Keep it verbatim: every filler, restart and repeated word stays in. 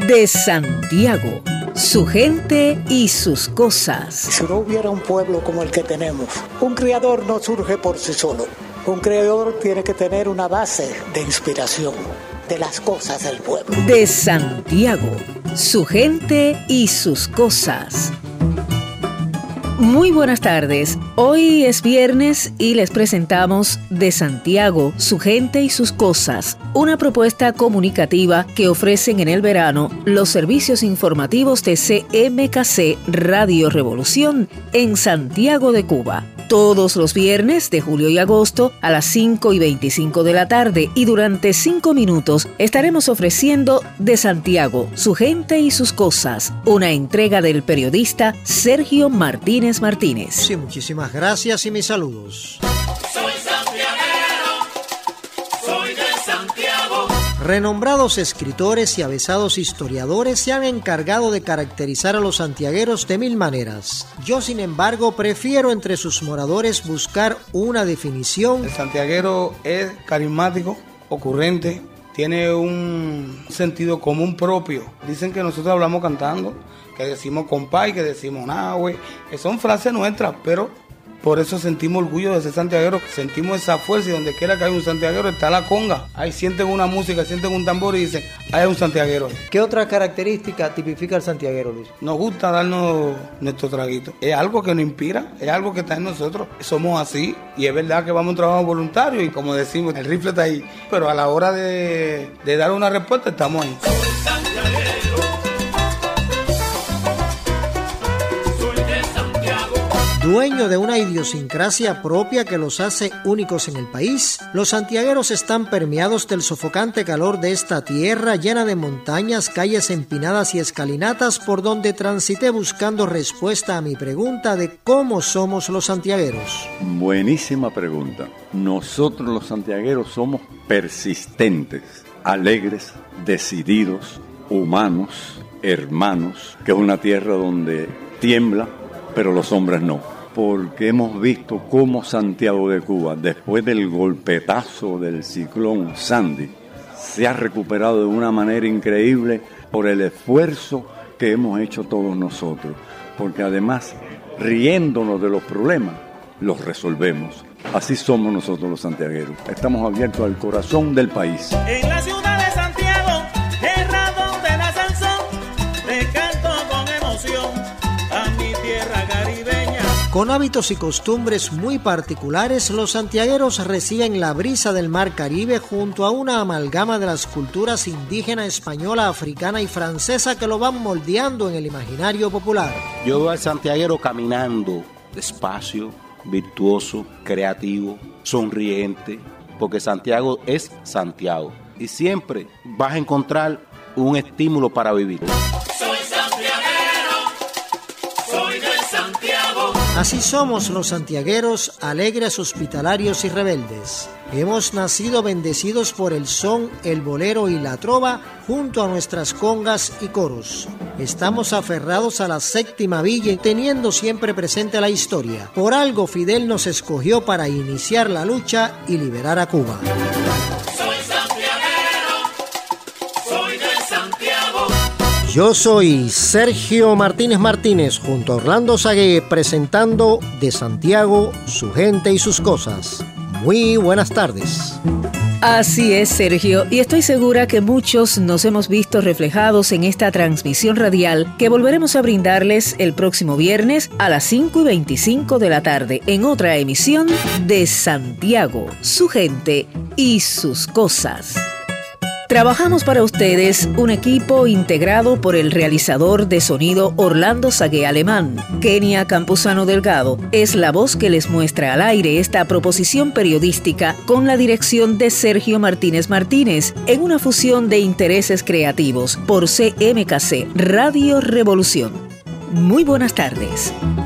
de Santiago, su gente y sus cosas. Si no hubiera un pueblo como el que tenemos, un creador no surge por sí solo. Un creador tiene que tener una base de inspiración de las cosas del pueblo. De Santiago, su gente y sus cosas. Muy buenas tardes. Hoy es viernes y les presentamos De Santiago, su gente y sus cosas, una propuesta comunicativa que ofrecen en el verano los servicios informativos de C M K C Radio Revolución en Santiago de Cuba. Todos los viernes de julio y agosto a las cinco y veinticinco de la tarde y durante cinco minutos estaremos ofreciendo De Santiago, su gente y sus cosas, una entrega del periodista Sergio Martínez Martínez. Sí, muchísimas gracias y mis saludos. Soy santiaguero, soy de Santiago. Renombrados escritores y avesados historiadores se han encargado de caracterizar a los santiagueros de mil maneras. Yo, sin embargo, prefiero entre sus moradores buscar una definición. El santiaguero es carismático, ocurrente, tiene un sentido común propio. Dicen que nosotros hablamos cantando, que decimos compay, que decimos nahue, que son frases nuestras, pero por eso sentimos orgullo de ser santiagueros, sentimos esa fuerza y donde quiera que hay un santiaguero está la conga. Ahí sienten una música, sienten un tambor y dicen, ahí hay un santiaguero. ¿Qué otra característica tipifica al santiaguero, Luis? Nos gusta darnos nuestro traguito. Es algo que nos inspira, es algo que está en nosotros. Somos así y es verdad que vamos a un trabajo voluntario y como decimos, el rifle está ahí. Pero a la hora de, de dar una respuesta estamos ahí. Dueño de una idiosincrasia propia que los hace únicos en el país, los santiagueros están permeados del sofocante calor de esta tierra llena de montañas, calles empinadas y escalinatas por donde transité buscando respuesta a mi pregunta de cómo somos los santiagueros. Buenísima pregunta. Nosotros los santiagueros somos persistentes, alegres, decididos, humanos, hermanos, que es una tierra donde tiembla, pero los hombres no. Porque hemos visto cómo Santiago de Cuba, después del golpetazo del ciclón Sandy, se ha recuperado de una manera increíble por el esfuerzo que hemos hecho todos nosotros. Porque además, riéndonos de los problemas, los resolvemos. Así somos nosotros los santiagueros. Estamos abiertos al corazón del país. En la ciudad de Santiago, tierra donde nace el sol, te canto con emoción a mi tierra caribeña. Con hábitos y costumbres muy particulares, los santiagueros reciben la brisa del mar Caribe junto a una amalgama de las culturas indígena, española, africana y francesa que lo van moldeando en el imaginario popular. Yo veo al santiaguero caminando despacio, virtuoso, creativo, sonriente, porque Santiago es Santiago y siempre vas a encontrar un estímulo para vivir. Soy santiaguero, soy de Santiago. Así somos los santiagueros, alegres, hospitalarios y rebeldes. Hemos nacido bendecidos por el son, el bolero y la trova junto a nuestras congas y coros. Estamos aferrados a la séptima villa teniendo siempre presente la historia. Por algo Fidel nos escogió para iniciar la lucha y liberar a Cuba. Soy santiaguero, soy de Santiago. Yo soy Sergio Martínez Martínez junto a Orlando Sagué presentando De Santiago, su gente y sus cosas. Muy buenas tardes. Así es, Sergio, y estoy segura que muchos nos hemos visto reflejados en esta transmisión radial que volveremos a brindarles el próximo viernes a las cinco y veinticinco de la tarde en otra emisión de Santiago, su gente y sus cosas. Trabajamos para ustedes un equipo integrado por el realizador de sonido Orlando Sagué Alemán. Kenia Campuzano Delgado es la voz que les muestra al aire esta proposición periodística con la dirección de Sergio Martínez Martínez en una fusión de intereses creativos por C M K C Radio Revolución. Muy buenas tardes.